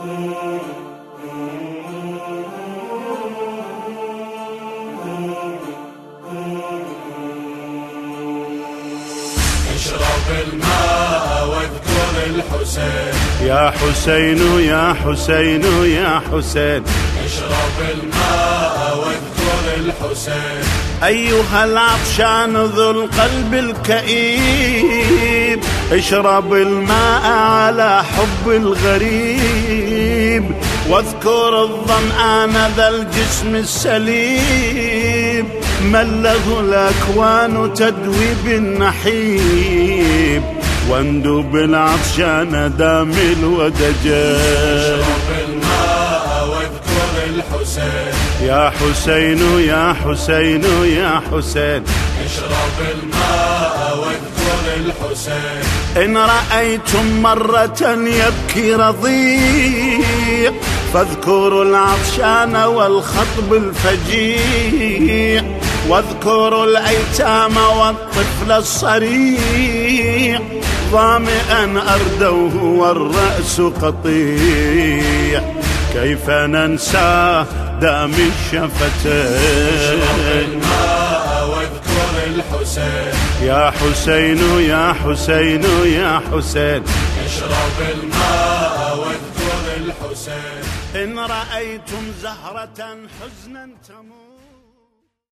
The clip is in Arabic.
اشرب الماء واذكر الحسين يا حسين يا حسين يا حسين. اشرب الماء واذكر الحسين. أيها العطشان ذو القلب الكئيب، اشرب الماء على حب الغريب، واذكر الظمآن ذا الجسم السليب، من له الأكوان تدوي بالنحيب، واندب العطشان دام الودجان. اشرب الماء واذكر الحسين يا حسين يا حسين يا حسين. اشرب الماء واذكر الحسين. إن رأيتم مرة يبكي رضيع، فاذكروا العطشان والخطب الفجيع، واذكروا الأيتام والطفل الصريع، ظامئا أردوه والرأس قطيع، كيف ننساه دام الشفتين. اشرب الماء واذكر الحسين. يا حسين يا حسين يا حسين. اشرب الماء واذكر الحسين. إن رأيتم زهرة حزنا تموت